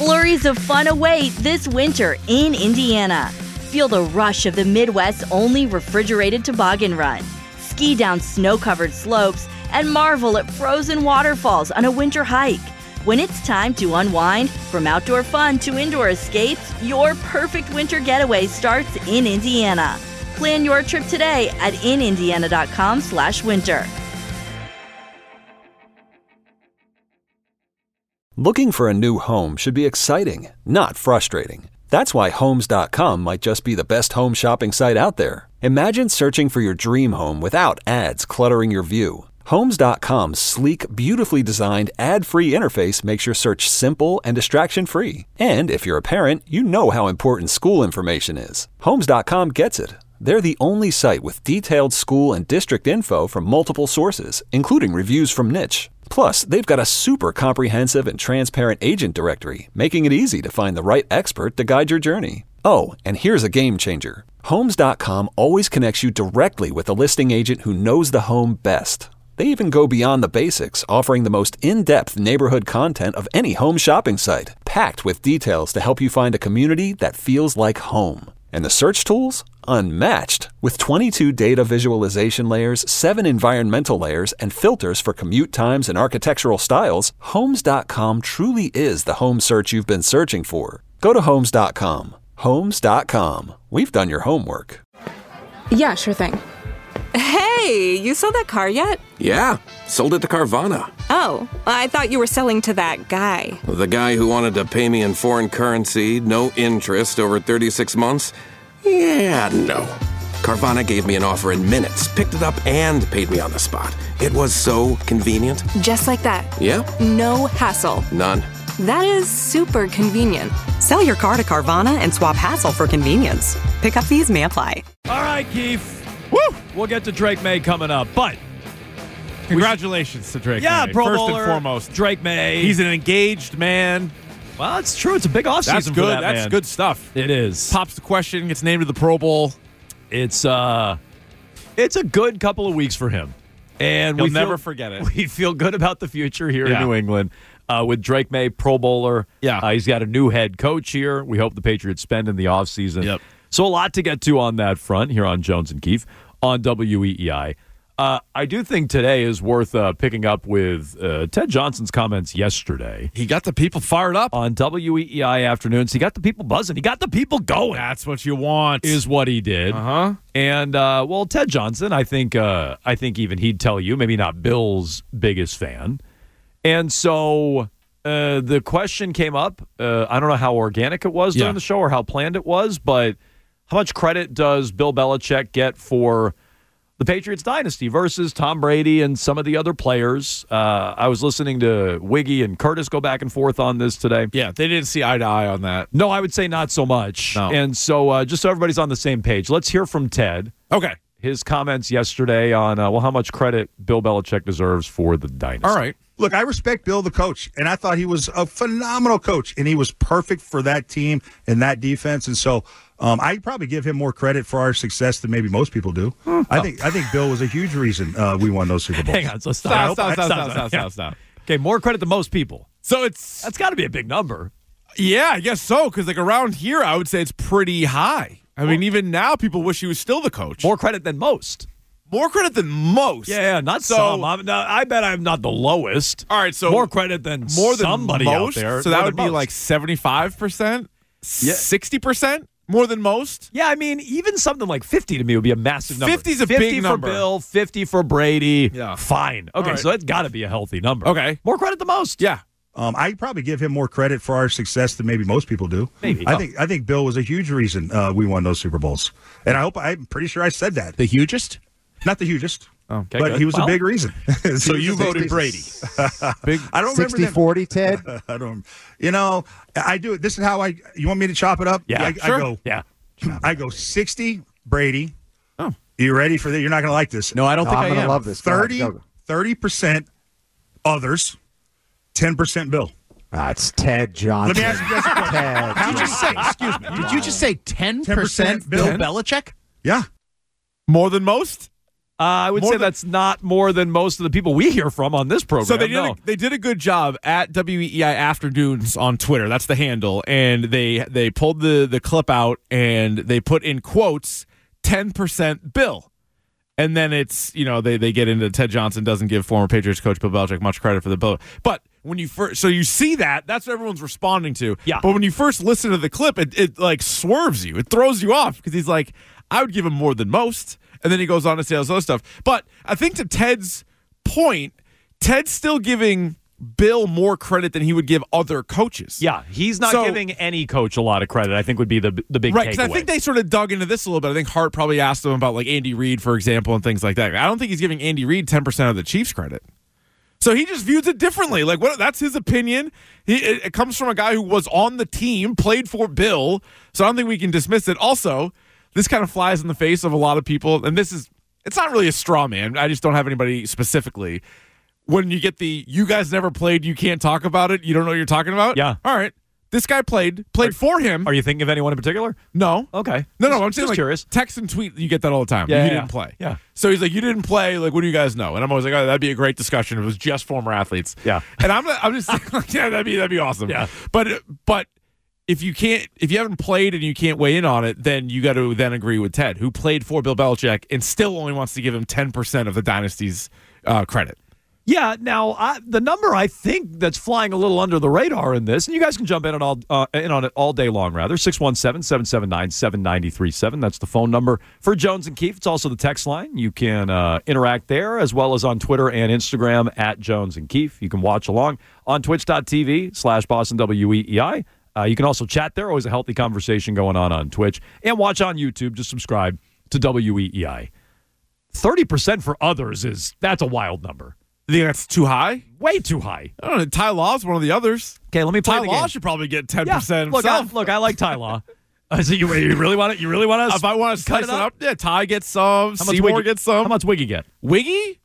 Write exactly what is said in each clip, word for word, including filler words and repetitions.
Flurries of fun await this winter in Indiana. Feel the rush of the Midwest's only refrigerated toboggan run. Ski down snow-covered slopes and marvel at frozen waterfalls on a winter hike. When it's time to unwind, from outdoor fun to indoor escapes, your perfect winter getaway starts in Indiana. Plan your trip today at in indiana dot com slash winter. Looking for a new home should be exciting, not frustrating. That's why Homes dot com might just be the best home shopping site out there. Imagine searching for your dream home without ads cluttering your view. Homes dot com's sleek, beautifully designed, ad-free interface makes your search simple and distraction-free. And if you're a parent, you know how important school information is. Homes dot com gets it. They're the only site with detailed school and district info from multiple sources, including reviews from Niche. Plus, they've got a super comprehensive and transparent agent directory, making it easy to find the right expert to guide your journey. Oh, and here's a game changer. Homes dot com always connects you directly with a listing agent who knows the home best. They even go beyond the basics, offering the most in-depth neighborhood content of any home shopping site, packed with details to help you find a community that feels like home. And the search tools? Unmatched. With twenty-two data visualization layers, seven environmental layers, and filters for commute times and architectural styles, Homes dot com truly is the home search you've been searching for. Go to Homes dot com. Homes dot com. We've done your homework. Yeah, sure thing. Hey, you sold that car yet? Yeah, sold it to Carvana. Oh, I thought you were selling to that guy. The guy who wanted to pay me in foreign currency, no interest, over thirty-six months? Yeah, no. Carvana gave me an offer in minutes, picked it up, and paid me on the spot. It was so convenient. Just like that. Yeah? No hassle. None. That is super convenient. Sell your car to Carvana and swap hassle for convenience. Pickup fees may apply. All right, Keith. Woo! We'll get to Drake May coming up, but congratulations to Drake yeah, May. Pro First Bowler, and foremost. Drake May. He's an engaged man. Well, it's true. It's a big offseason That's for good. that That's man. good stuff. It is. Pops the question, gets named to the Pro Bowl. It's uh, it's a good couple of weeks for him, and He'll we feel, never forget it. We feel good about the future here Yeah. in New England uh, with Drake May, Pro Bowler. Yeah, uh, he's got a new head coach here. We hope the Patriots spend in the offseason. Yep. So a lot to get to on that front here on Jones and Keith on W E E I. Uh, I do think today is worth uh, picking up with uh, Ted Johnson's comments yesterday. He got the people fired up on W E E I afternoons. He got the people buzzing. He got the people going. That's what you want. Is what he did. Uh-huh. And uh, well, Ted Johnson, I think, uh, I think even he'd tell you, maybe not Bill's biggest fan. And so uh, the question came up. Uh, I don't know how organic it was during yeah. the show or how planned it was, but how much credit does Bill Belichick get for the Patriots dynasty versus Tom Brady and some of the other players? Uh, I was listening to Wiggy and Curtis go back and forth on this today. Yeah, they didn't see eye to eye on that. No, I would say not so much. No. And so uh, just so everybody's on the same page, let's hear from Ted. Okay. His comments yesterday on, uh, well, how much credit Bill Belichick deserves for the dynasty. All right. Look, I respect Bill, the coach, and I thought he was a phenomenal coach, and he was perfect for that team and that defense. And so um, I'd probably give him more credit for our success than maybe most people do. Oh. I think I think Bill was a huge reason uh, we won those Super Bowls. Hang on, so stop. Stop, stop, stop, stop, stop, stop, stop. Okay, more credit than most people. So it's That's got to be a big number. Yeah, I guess so, because like around here, I would say it's pretty high. I mean, even now, people wish he was still the coach. More credit than most. More credit than most. Yeah, yeah not so, some. I'm, no, I bet I'm not the lowest. All right, so more credit than more than somebody most, out there. So more that would be most. like seventy-five percent, yeah. sixty percent more than most. Yeah, I mean, even something like fifty to me would be a massive number. fifty's a fifty big for number. Bill, fifty for Brady. Yeah, fine. Okay, right. so that's got to be a healthy number. Okay, more credit than most. Yeah. Um, I'd probably give him more credit for our success than maybe most people do. Maybe. I Oh. think I think Bill was a huge reason uh, we won those Super Bowls, and I hope I'm pretty sure I said that. The hugest, not the hugest. Okay, but good. he was well, a big reason. So you voted Brady. big, I don't sixty forty, Ted? I don't. You know, I do it. This is how I. You want me to chop it up? Yeah, I, sure. I go. Yeah. I go sixty Brady. Oh, you ready for that? You're not going to like this. No, I don't no, think I'm I gonna am. love this. thirty percent others, ten percent Bill. Ah, it's Ted Johnson. Let me ask you guys a question. Ted. Did you just say? Excuse me. Did you just say ten percent Bill Bill? Belichick? Yeah. More than most. Uh, I would More say than- that's not more than most of the people we hear from on this program. So they did no. a, they did a good job at W E I Afternoons on Twitter. That's the handle, and they they pulled the the clip out and they put in quotes ten percent Bill. And then it's, you know, they, they get into Ted Johnson doesn't give former Patriots coach Bill Belichick much credit for the bill. But when you first, so you see that, that's what everyone's responding to. Yeah. But when you first listen to the clip, it, it like swerves you. It throws you off because he's like, I would give him more than most. And then he goes on to say all this other stuff. But I think to Ted's point, Ted's still giving Bill more credit than he would give other coaches. Yeah, he's not So- giving any coach a lot of credit, I think would be the the big Right, takeaway. because I think they sort of dug into this a little bit. I think Hart probably asked him about like Andy Reid, for example, and things like that. I don't think he's giving Andy Reid ten percent of the Chiefs credit. So he just views it differently. Like, what? That's his opinion. He, it, it comes from a guy who was on the team, played for Bill. So I don't think we can dismiss it. Also, this kind of flies in the face of a lot of people, and this is, it's not really a straw man. I just don't have anybody specifically. When you get the, you guys never played, you can't talk about it, you don't know what you're talking about? Yeah. All right. This guy played, played Are- for him. Are you thinking of anyone in particular? No. Okay. No, no, Just- I'm saying just like curious. text and tweet, you get that all the time. Yeah, you yeah, didn't yeah. play. Yeah. So he's like, you didn't play, like, what do you guys know? And I'm always like, oh, that'd be a great discussion if it was just former athletes. Yeah. And I'm I'm just like, yeah, that'd be that'd be awesome. Yeah. But but if you can't if you haven't played and you can't weigh in on it, then you got to then agree with Ted, who played for Bill Belichick and still only wants to give him ten percent of the dynasty's uh, credit. Yeah, now I, the number I think that's flying a little under the radar in this, and you guys can jump in on all uh, in on it all day long. Rather, six one seven, seven seven nine, seven nine three seven. That's the phone number for Jones and Keefe. It's also the text line. You can uh, interact there as well as on Twitter and Instagram at Jones and Keefe. You can watch along on twitch.tv slash Boston W E E I. Uh, you can also chat there. Always a healthy conversation going on on Twitch, and watch on YouTube. Just subscribe to W E E I. Thirty percent for others is that's a wild number. You think that's too high? Way too high. I don't know. Ty Law's one of the others. Okay, let me play Ty the Law game. should probably get ten Yeah, percent look, I, himself. look, I like Ty Law. Uh, so you, you really want it? You really want to? If I want to slice it up, yeah, Ty gets some. How much Seymour Wiggy, gets some. How much Wiggy get? Wiggy?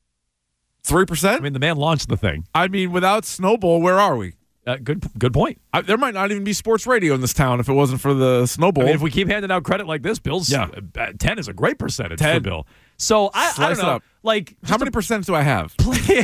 three percent? I mean, the man launched the thing. I mean, without Snowball, where are we? Uh, good, good point. I, there might not even be sports radio in this town if it wasn't for the Snowball. I mean, if we keep handing out credit like this, Bill's Yeah. uh, ten is a great percentage ten. for Bill. So I, I Slice don't it know. up. Like, How many percent do I have? play,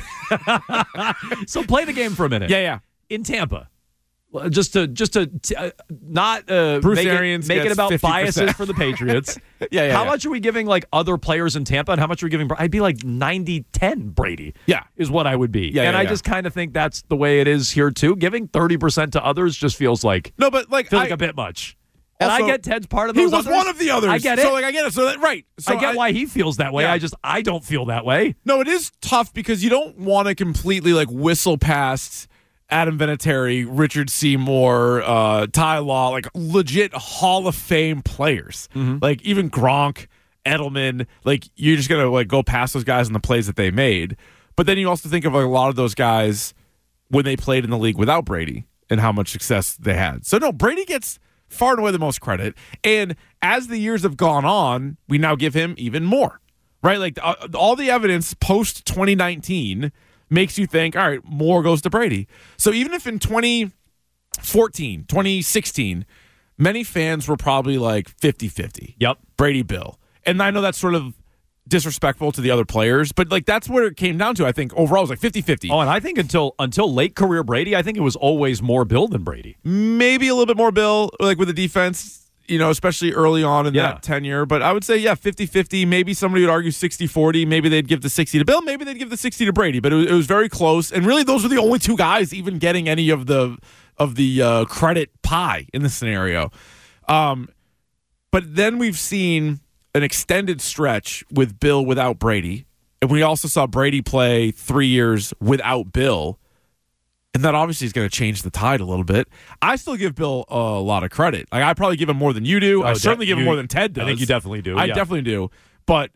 so play the game for a minute. Yeah, yeah. In Tampa, uh, just to just to t- uh, not uh, Bruce make, Arians it, make it gets about fifty percent. biases for the Patriots. Yeah, yeah, How yeah. much are we giving like other players in Tampa, and how much are we giving? I'd be like ninety ten Brady. Yeah. is what I would be. Yeah, and yeah, I yeah. just kind of think that's the way it is here too. Giving thirty percent to others just feels like No, but like, feels I, like a bit much. And Also, I get Ted's part of he those. was others. one of the others. I get it. So like, I get it. So that, right. So I get why he feels that way. Yeah. I just I don't feel that way. No, it is tough because you don't want to completely like whistle past Adam Vinatieri, Richard Seymour, uh, Ty Law, like legit Hall of Fame players. Mm-hmm. Like even Gronk, Edelman. Like you're just gonna like go past those guys and the plays that they made. But then you also think of like a lot of those guys when they played in the league without Brady and how much success they had. So no, Brady gets far and away the most credit. And as the years have gone on, we now give him even more, right? Like uh, all the evidence post twenty nineteen makes you think, all right, more goes to Brady. So even if in twenty fourteen, twenty sixteen, many fans were probably like fifty-fifty. Yep. Brady, Bill. And I know that's sort of disrespectful to the other players, but like that's where it came down to. I think overall it was like fifty-fifty. Oh, and I think until until late career Brady, I think it was always more Bill than Brady. Maybe a little bit more Bill, like with the defense, you know, especially early on in Yeah. that tenure. But I would say, yeah, fifty-fifty. Maybe somebody would argue sixty-forty. Maybe they'd give the sixty to Bill. Maybe they'd give the sixty to Brady. But it was, it was very close. And really, those were the only two guys even getting any of the of the uh, credit pie in this scenario. Um, but then we've seen an extended stretch with Bill without Brady. And we also saw Brady play three years without Bill. And that obviously is going to change the tide a little bit. I still give Bill a lot of credit. Like I probably give him more than you do. I Oh, certainly de- give him you- more than Ted does. I think you definitely do, I yeah. definitely do. But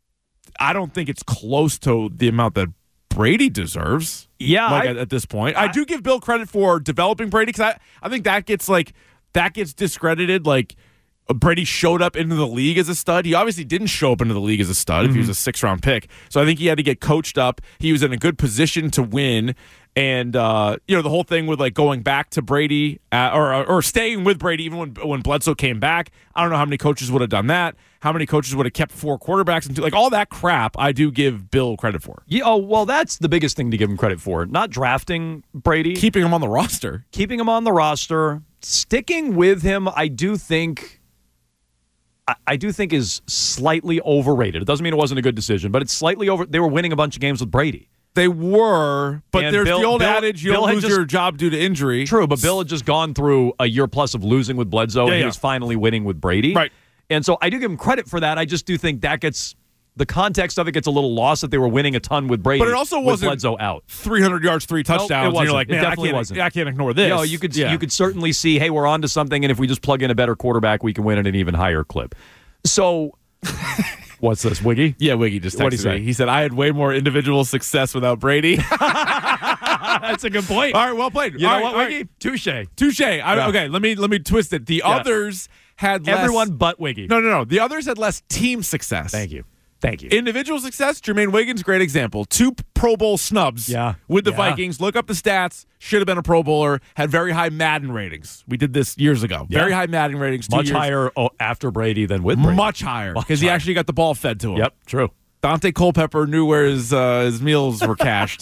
I don't think it's close to the amount that Brady deserves. Yeah, like I- at, at this point, I, I do give Bill credit for developing Brady because I, I think that gets like that gets discredited. Like Brady showed up into the league as a stud. He obviously didn't show up into the league as a stud if he was a six round pick. So I think he had to get coached up. He was in a good position to win. And uh, you know, the whole thing with like going back to Brady uh, or or staying with Brady even when when Bledsoe came back. I don't know how many coaches would have done that. How many coaches would have kept four quarterbacks and like all that crap? I do give Bill credit for. Yeah, oh, well, that's the biggest thing to give him credit for. Not drafting Brady, Keeping him on the roster. keeping him on the roster, sticking with him. I do think. I- I do think is slightly overrated. It doesn't mean it wasn't a good decision, but it's slightly over. They were winning a bunch of games with Brady. They were, but And there's Bill- the old Bill- adage: you Bill don't had lose just- your job due to injury. True, but Bill had just gone through a year plus of losing with Bledsoe, Yeah, and he yeah. was finally winning with Brady. Right. And so I do give him credit for that. I just do think that gets the context of it gets a little lost that they were winning a ton with Brady. But it also with wasn't Bledsoe out. three hundred yards, three touchdowns. it and wasn't. you're like, It man, I definitely can't, wasn't. I can't ignore this. You know, you could Yeah. you could certainly see, hey, we're on to something, and if we just plug in a better quarterback, we can win at an even higher clip. So, what's this, Wiggy? Yeah, Wiggy just texted What'd he me. say? He said, I had way more individual success without Brady. That's a good point. All right, well played. You All know right, what, all Wiggy? right. Touche. Touche. I- Yeah. Okay, let me let me twist it. The Yeah. others had less. Everyone but Wiggy. No, no, no. The others had less team success. Thank you. Thank you. Individual success, Jermaine Wiggins, great example. Two Pro Bowl snubs Yeah. with the Yeah. Vikings. Look up the stats. Should have been a Pro Bowler. Had very high Madden ratings. We did this years ago. Yeah. Very high Madden ratings. two Much years. higher oh, after Brady than with Brady. Much higher. Much Because he higher. actually got the ball fed to him. Yep, true. Dante Culpepper knew where his, uh, his meals were cached.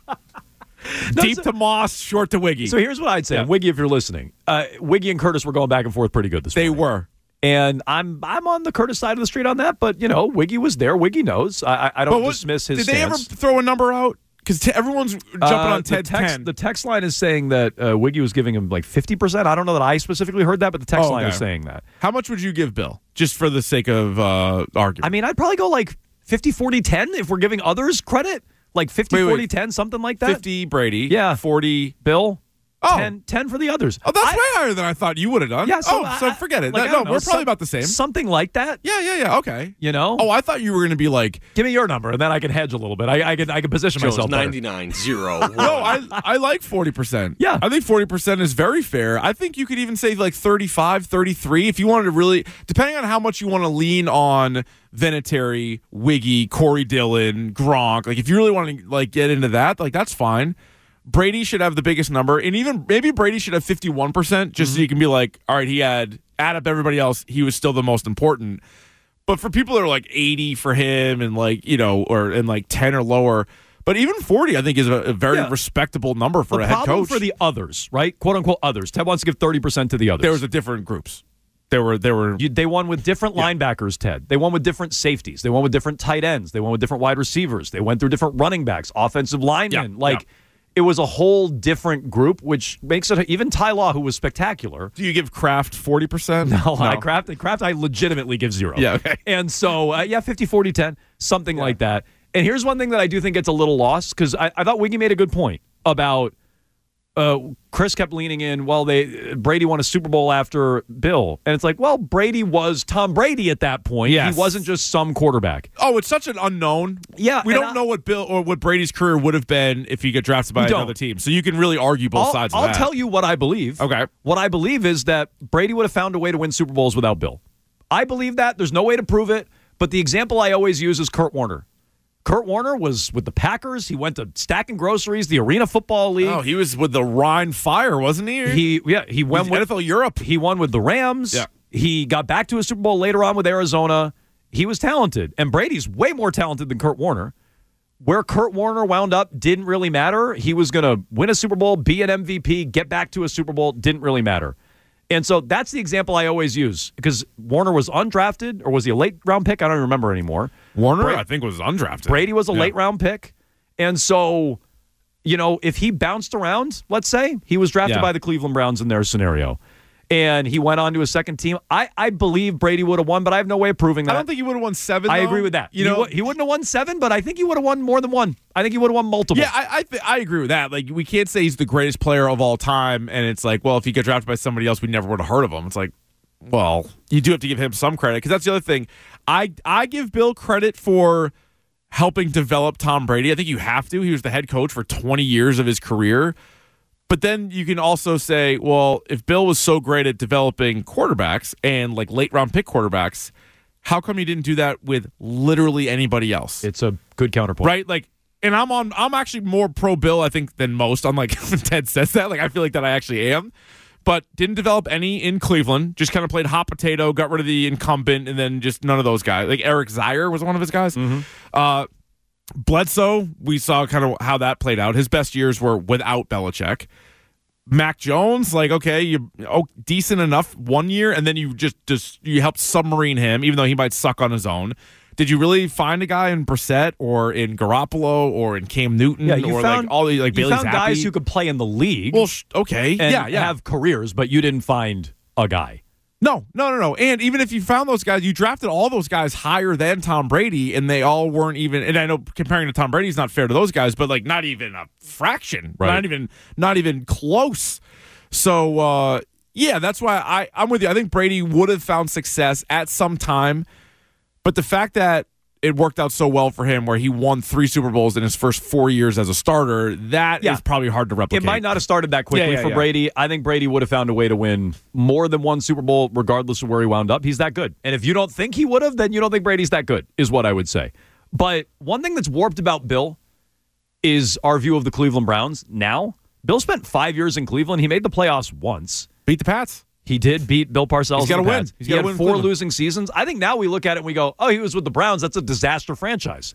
Deep so- to Moss, short to Wiggy. So here's what I'd say. Yeah. Wiggy, if you're listening. Uh, Wiggy and Curtis were going back and forth pretty good this they morning. were. And I'm I'm on the Curtis side of the street on that, but you know, Wiggy was there. Wiggy knows. I I, I don't But what- dismiss his Did they ever stance. throw a number out? Because t- everyone's jumping Uh, on the Ted text, ten. The text line is saying that uh, Wiggy was giving him like fifty percent. I don't know that I specifically heard that, but the text Oh, line okay. is saying that. How much would you give Bill? Just for the sake of uh, argument. I mean, I'd probably go like fifty forty ten if we're giving others credit. Like fifty Wait, wait. forty ten, something like that. fifty Brady. Yeah. forty. Bill. Oh. ten, ten for the others. Oh, that's I- way higher than I thought you would have done. Yeah, so, oh, so I- forget it. like, I no, don't know, we're probably some- about the same. Something like that. Yeah, yeah, yeah. Okay. You know? Oh, I thought you were going to be like, Give me your number, and then I can hedge a little bit. I, I can I can position Joe's myself better. ninety-nine zero. no, I I like forty percent. Yeah. I think forty percent is very fair. I think you could even say like thirty-five, thirty-three if you wanted to really, depending on how much you want to lean on Vinatieri, Wiggy, Corey Dillon, Gronk. Like if you really want to like get into that, like that's fine. Brady should have the biggest number, and even maybe Brady should have fifty-one percent just Mm-hmm. so you can be like, all right, he had, add up everybody else, he was still the most important. But for people that are like eighty for him and like, you know, or and like ten or lower, but even forty, I think, is a, a very Yeah. respectable number for the a head problem coach. for the others, right? "Quote unquote others." Ted wants to give thirty percent to the others. there was a different groups. There were, there were, You, they won with different linebackers, Ted. They won with different safeties. They won with different tight ends. They won with different wide receivers. They went through different running backs, offensive linemen. Yeah, like, yeah. it was a whole different group, which makes it even Ty Law, who was spectacular. do you give Kraft forty percent? No, I Kraft, Kraft, I legitimately give zero. Yeah, okay. And so, uh, yeah, fifty forty ten, something like that. And here's one thing that I do think gets a little lost, because I, I thought Wiggy made a good point about uh, Chris kept leaning in, well, they Brady won a Super Bowl after Bill. And it's like, well, Brady was Tom Brady at that point. Yes. He wasn't just some quarterback. Oh, it's such an unknown. Yeah, we and don't I- know what Bill or what Brady's career would have been if he got drafted by We don't. another team. So you can really argue both I'll, sides of I'll that. tell you what I believe. Okay. What I believe is that Brady would have found a way to win Super Bowls without Bill. I believe that. There's no way to prove it. But the example I always use is Kurt Warner. Kurt Warner was with the Packers. He went to Stacking Groceries, the Arena Football League. Oh, he was with the Rhine Fire, wasn't he? He yeah, he went He's with N F L Europe. He won with the Rams. Yeah. He got back to a Super Bowl later on with Arizona. He was talented. And Brady's way more talented than Kurt Warner. Where Kurt Warner wound up didn't really matter. He was going to win a Super Bowl, be an M V P, get back to a Super Bowl, didn't really matter. And so that's the example I always use, because Warner was undrafted, or was he a late round pick? I don't remember anymore. Warner, Bra- I think, was undrafted. Brady was a Yeah. late round pick. And so, you know, if he bounced around, let's say, he was drafted Yeah. by the Cleveland Browns in their scenario, and he went on to a second team, I, I believe Brady would have won, but I have no way of proving that. I don't think he would have won seven. I though. agree with that. You he, know, w- he wouldn't have won seven, but I think he would have won more than one. I think he would have won multiple. yeah, I I, th- I agree with that. Like, we can't say he's the greatest player of all time, and it's like, well, if he got drafted by somebody else, we never would have heard of him. It's like, well, you do have to give him some credit, because that's the other thing. I I give Bill credit for helping develop Tom Brady. I think you have to. He was the head coach for twenty years of his career. But then you can also say, well, if Bill was so great at developing quarterbacks and like late round pick quarterbacks, how come he didn't do that with literally anybody else? It's a good counterpoint. Right? Like and I'm on. I'm actually more pro Bill, I think, than most. Unlike when Ted says that, like I feel like that I actually am. But didn't develop any in Cleveland. Just kind of played hot potato, got rid of the incumbent, and then just none of those guys. Like Eric Zier was one of his guys. Mm-hmm. Uh, Bledsoe, we saw kind of how that played out. His best years were without Belichick. Mac Jones, like, okay, you oh, decent enough one year, and then you just, just you helped submarine him, even though he might suck on his own. Did you really find a guy in Brissett or in Garoppolo or in Cam Newton Yeah, you or found, like all the like you Bailey found Zappi? guys who could play in the league. Well, sh- okay, and yeah, yeah. have careers, but you didn't find a guy. No, no, no, no. And even if you found those guys, you drafted all those guys higher than Tom Brady, and they all weren't even. And I know comparing to Tom Brady is not fair to those guys, but like not even a fraction, Right. not even, not even close. So uh, yeah, that's why I I'm with you. I think Brady would have found success at some time, but the fact that it worked out so well for him where he won three Super Bowls in his first four years as a starter, that Yeah. is probably hard to replicate. It might not have started that quickly Yeah, yeah, for yeah. Brady. I think Brady would have found a way to win more than one Super Bowl, regardless of where he wound up. He's that good. And if you don't think he would have, then you don't think Brady's that good, is what I would say. But one thing that's warped about Bill is our view of the Cleveland Browns now. Bill spent five years in Cleveland. He made the playoffs once. Beat the Pats. He did beat Bill Parcells. He's gotta and the win. Pats. He's he gotta had win four Cleveland. losing seasons. I think now we look at it and we go, oh, he was with the Browns. That's a disaster franchise.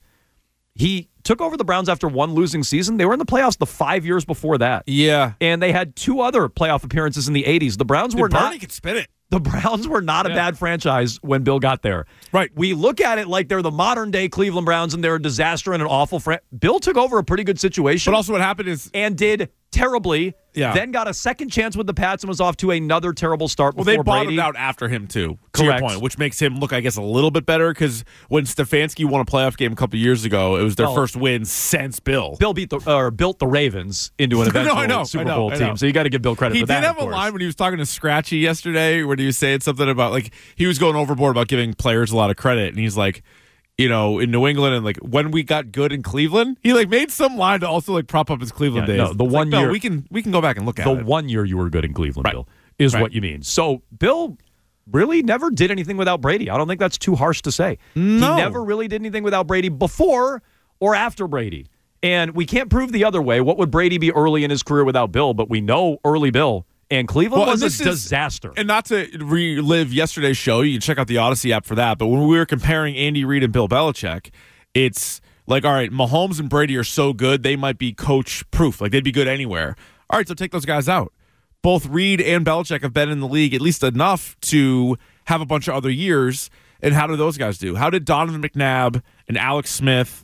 He took over the Browns after one losing season. They were in the playoffs the five years before that. Yeah. And they had two other playoff appearances in the eighties. The Browns were Dude, Bernie not could spin it. the Browns were not a Yeah. bad franchise when Bill got there. Right. We look at it like they're the modern day Cleveland Browns and they're a disaster and an awful fran- Bill took over a pretty good situation. But also what happened is and did terribly. Yeah. Then got a second chance with the Pats and was off to another terrible start Well, before they bottomed Brady. out after him, too, to your Correct. point, which makes him look, I guess, a little bit better because when Stefanski won a playoff game a couple years ago, it was their Well, first win since Bill. Bill beat the or built the Ravens into an No, eventual I know, Super I know, Bowl I know. team. So you got to give Bill credit He for did that. have of a course. line when he was talking to Scratchy yesterday where he was saying something about, like, he was going overboard about giving players a lot of credit. And he's like, you know, in New England and, like, when we got good in Cleveland, he, like, made some line to also, like, prop up his Cleveland Yeah, days. no, the It's one like, year- No, we can, we can go back and look at the it. one year you were good in Cleveland, Right. Bill, is Right. what you mean. So Bill really never did anything without Brady. I don't think that's too harsh to say. No. He never really did anything without Brady before or after Brady. And we can't prove the other way. What would Brady be early in his career without Bill? But we know early Bill and Cleveland Well, was and a this is- disaster. And not to relive yesterday's show, you can check out the Odyssey app for that. But when we were comparing Andy Reid and Bill Belichick, it's like, all right, Mahomes and Brady are so good, they might be coach proof. Like, they'd be good anywhere. All right, so take those guys out. Both Reid and Belichick have been in the league at least enough to have a bunch of other years. And how do those guys do? How did Donovan McNabb and Alex Smith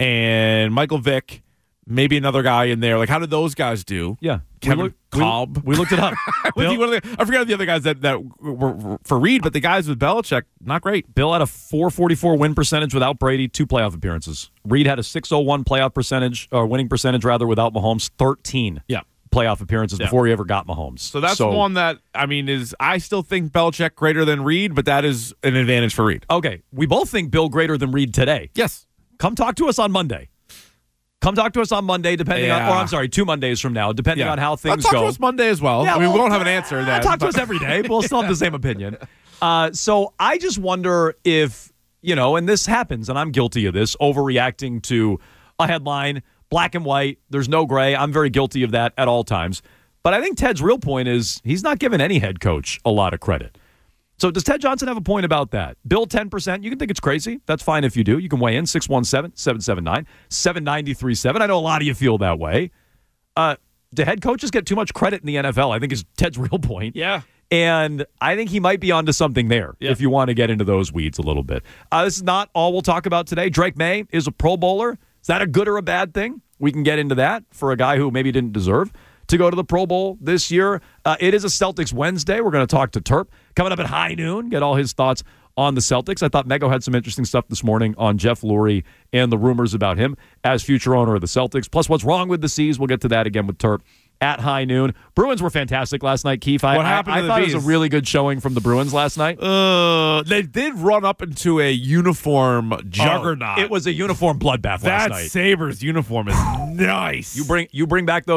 and Michael Vick, maybe another guy in there, like, how did those guys do? yeah. Kevin we look- we- Cobb. We, looked it up. Was Bill, he one of the- I forgot the other guys that, that were, were for Reid, but the guys with Belichick, not great. Bill had a four forty-four win percentage without Brady, two playoff appearances. Reid had a six oh one playoff percentage, or winning percentage rather, without Mahomes, thirteen Yeah. playoff appearances Yeah. before he ever got Mahomes. So that's the one that, I mean, is I still think Belichick greater than Reid, but that is an advantage for Reid. Okay, we both think Bill greater than Reid today. Yes. Come talk to us on Monday. Come talk to us on Monday, depending on, Yeah. or I'm sorry, two Mondays from now, depending on how Uh, things talk go. to us Monday as well. Yeah, I mean, we well, won't have an answer. uh, That talk to us every day. We'll still have the same opinion. Uh, so I just wonder if, you know, and this happens, and I'm guilty of this, overreacting to a headline, black and white, there's no gray. I'm very guilty of that at all times. But I think Ted's real point is he's not giving any head coach a lot of credit. So does Ted Johnson have a point about that? Bill, ten percent. You can think it's crazy. That's fine if you do. You can weigh in six one seven, seven seven nine, seven nine three seven. I know a lot of you feel that way. Uh, do head coaches get too much credit in the N F L? I think is Ted's real point. Yeah. And I think he might be onto something there Yeah. if you want to get into those weeds a little bit. Uh, this is not all we'll talk about today. Drake May is a Pro Bowler. Is that a good or a bad thing? We can get into that for a guy who maybe didn't deserve to go to the Pro Bowl this year. Uh, it is a Celtics Wednesday. We're going to talk to Terp coming up at high noon, get all his thoughts on the Celtics. I thought Mego had some interesting stuff this morning on Jeff Lurie and the rumors about him as future owner of the Celtics. Plus, what's wrong with the C's? We'll get to that again with Terp at high noon. Bruins were fantastic last night, Keith. I, What happened I, to I the thought it was Bees? a really good showing from the Bruins last night. Uh, they did run up into a uniform juggernaut. Oh, it was a uniform bloodbath last that night. Sabres uniform is nice. You bring you bring back those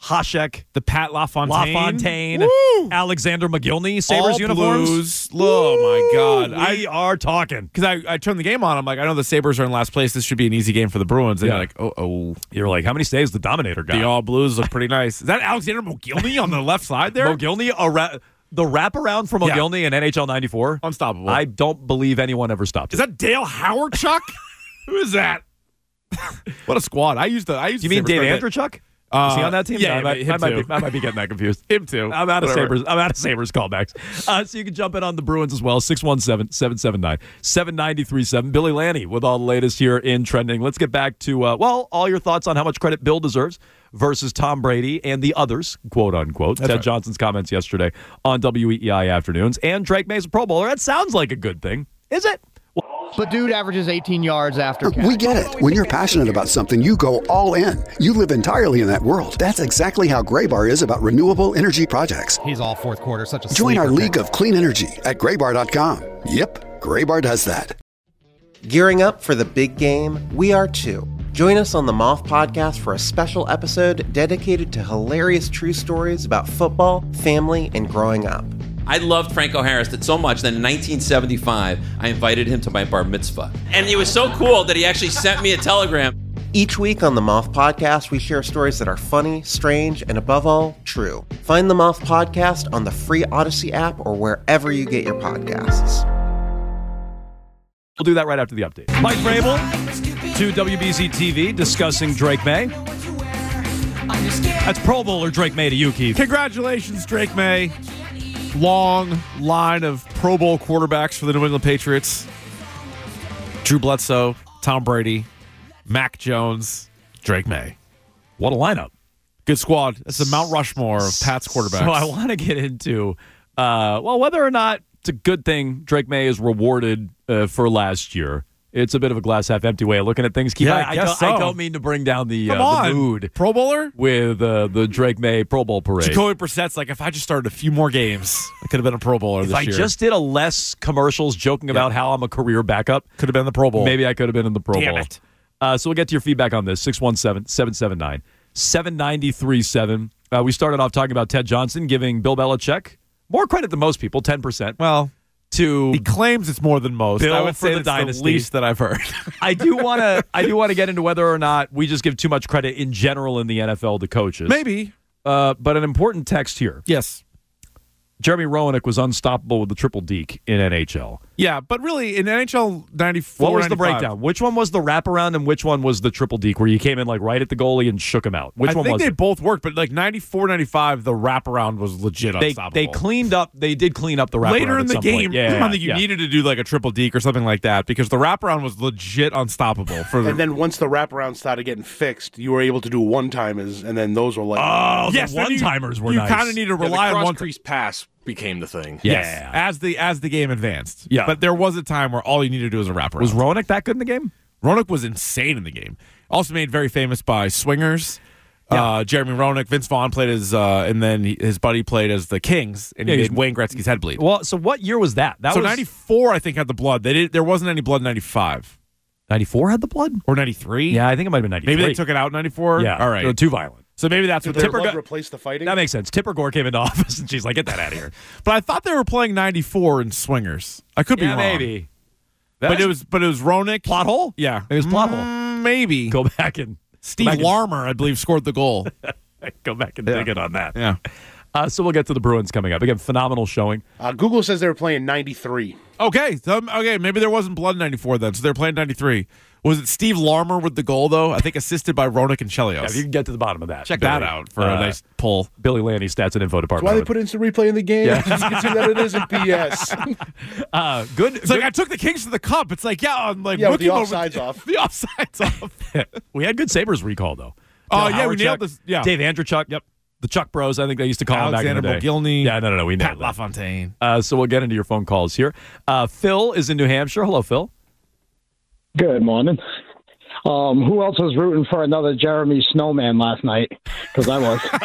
Hasek, the Pat LaFontaine, LaFontaine, Woo! Alexander McGillney, Sabres All uniforms. Blues. Oh my God! We I, are talking because I, I turned the game on. I'm like, I know the Sabres are in last place. This should be an easy game for the Bruins. And Yeah. you're like, oh oh. You're like, how many saves the Dominator got? The All Blues look pretty nice. Is that Alexander McGillney on the left side there? McGillney, a ra- the wraparound for Yeah. McGillney in N H L ninety-four, Unstoppable. I don't believe anyone ever stopped it. Is that Dale Howard Chuck? Who is that? What a squad! I used to. I used. You to mean Sabres Dave credit. Andrewchuk? Uh, Is he on that team? Yeah, No, I, yeah, might, him I, might too. be, I might be getting that confused. Him too. I'm out of Whatever. Sabres. I'm out of Sabres callbacks. Uh, so you can jump in on the Bruins as well. six one seven, seven seven nine, seven nine three seven. Billy Lanny with all the latest here in trending. Let's get back to uh, well, all your thoughts on how much credit Bill deserves versus Tom Brady and the others, quote unquote. That's Ted right. Johnson's comments yesterday on W E E I Afternoons, and Drake May's a Pro Bowler. That sounds like a good thing, is it? But dude averages eighteen yards after catch. We get it. When you're passionate about something, you go all in. You live entirely in that world. That's exactly how Graybar is about renewable energy projects. He's all fourth quarter, such a Join our sleeper league pick. of clean energy at graybar dot com. Yep, Graybar does that. Gearing up for the big game? We are too. Join us on the Moth Podcast for a special episode dedicated to hilarious true stories about football, family, and growing up. I loved Franco Harris that so much that in nineteen seventy-five, I invited him to my bar mitzvah. And it was so cool that he actually sent me a telegram. Each week on the Moth Podcast, we share stories that are funny, strange, and above all, true. Find the Moth Podcast on the free Odyssey app or wherever you get your podcasts. We'll do that right after the update. Mike Vrabel to W B Z T V discussing Drake May. That's Pro Bowler Drake May to you, Keith. Congratulations, Drake May. Long line of Pro Bowl quarterbacks for the New England Patriots. Drew Bledsoe, Tom Brady, Mac Jones, Drake May. What a lineup. Good squad. That's the Mount Rushmore of Pat's quarterbacks. So I want to get into, uh, well, whether or not it's a good thing Drake May is rewarded uh, for last year. It's a bit of a glass half empty way of looking at things. Keith, Yeah, I, I I, guess don't, so. I don't mean to bring down the, Come uh, on. the mood Pro Bowler? with uh, the Drake May Pro Bowl parade. Jacoby Brissett's like, if I just started a few more games, I could have been a Pro Bowler If this I year. just did a less commercials joking about how I'm a career backup, could have been the Pro Bowl. maybe I could have been in the Pro Damn Bowl. it. Uh, so we'll get to your feedback on this. six one seven, seven seven nine, seven nine three seven. Uh, we started off talking about Ted Johnson giving Bill Belichick more credit than most people, ten percent. Well, to he claims it's more than most. Bill I would for say the that's dynasty. the least that I've heard. I do want to. I do want to get into whether or not we just give too much credit in general in the N F L to coaches. Maybe, uh, but an important text here. Yes, Jeremy Roenick was unstoppable with the triple deke in N H L. Yeah, but really in N H L ninety-four, What was the ninety-five, breakdown? Which one was the wraparound and which one was the triple deke where you came in like right at the goalie and shook him out? Which I one think was they it? both worked, but like ninety-four, ninety-five, the wraparound was legit They, unstoppable. they cleaned up. They did clean up the wraparound Later in at the some game, point. Yeah, I yeah, think you yeah. needed to do like a triple deke or something like that because the wraparound was legit unstoppable. For the, And then once the wraparound started getting fixed, you were able to do one-timers, and then those were like... Oh, the yes, then you- one-timers were you nice. kind of need to Yeah, rely the on one. cross-crease pass became the thing. Yes, Yeah. as the as the game advanced. Yeah. but there was a time where all you needed to do was a wraparound. Was Roenick that good in the game? Roenick was insane in the game. Also made very famous by swingers. Uh, Jeremy Roenick, Vince Vaughn played as, uh, and then he, his buddy played as the Kings, and he Yeah, made he's- Wayne Gretzky's head bleed. Well, so what year was that? That so was ninety-four, I think, had the blood. They did. There wasn't any blood in ninety-five ninety-four had the blood? or ninety-three. Yeah, I think it might have been ninety-three. maybe they took it out in ninety-four. Yeah, all right. they were too violent. So maybe that's Did what the they were. blood go- replace the fighting? That makes sense. Tipper Gore came into office and she's like, "Get that out of here." But I thought they were playing ninety-four in swingers. I could be Yeah, wrong. maybe. But That's- it was. But it was Roenick. plot hole. Yeah, It was plot hole. Mm, Maybe. Go back and Steve go back and- Larmer, I believe, scored the goal. Go back and dig it on that. Yeah. Uh, so we'll get to the Bruins coming up. Again, phenomenal showing. Uh, Google says they were playing ninety-three. Okay. So, okay. Maybe there wasn't blood in ninety-four then. So they're playing ninety-three. Was it Steve Larmer with the goal though? I think assisted by Roenick and Chelios. Yeah, if you can get to the bottom of that. Check Billy. that out for Uh, a nice pull. Billy Lanny, Stats and Info That's Department. why they put instant replay in the game. Yeah. Just to see that it isn't B S. uh, good. It's like I took the Kings to the cup. It's like yeah, on like Yeah, with rookie the mode offsides off. The offsides off. we had good Sabres recall though. Oh, Dale yeah, we Hawerchuk, nailed this- yeah. Dave Andrewchuk. Yep. The Chuck Bros. I think they used to call Alexander him back in the day. McGillney. Yeah, no, no, no. We Pat nailed that. LaFontaine. Uh, so we'll get into your phone calls here. Uh, Phil is in New Hampshire. Hello, Phil. Good morning. Um, who else was rooting for another Jeremy Snowman last night? Because I